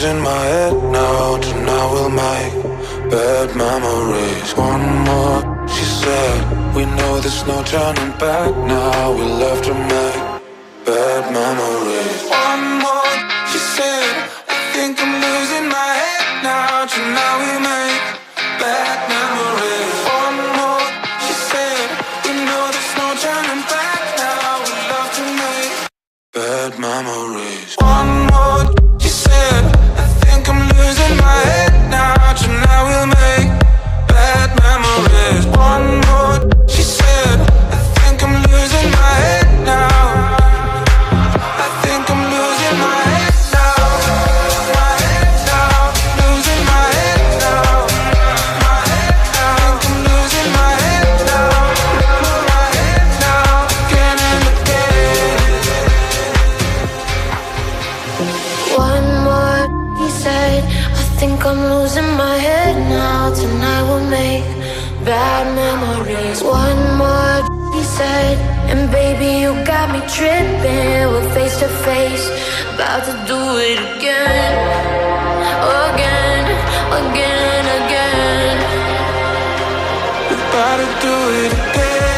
losing my head now. Tonight we'll make bad memories. One more, she said. We know there's no turning back now. We love to make bad memories. One more, she said. I think I'm losing my head now. Tonight we make bad memories. One more, she said. We know there's no turning back now. We love to make bad memories. One more, she said. I think I'm losing my head now. Tonight we'll make bad memories. One more, she said. I think I'm losing my head now. I think I'm losing my head now. My head now. Losing my head now. My head now. I think I'm losing my head now. My head now. Again and again. One more, he said. I think I'm losing my head now. Tonight we'll make bad memories. One more, he said. And baby, you got me tripping. We're face to face, about to do it again. Again, again, again. We're about to do it again.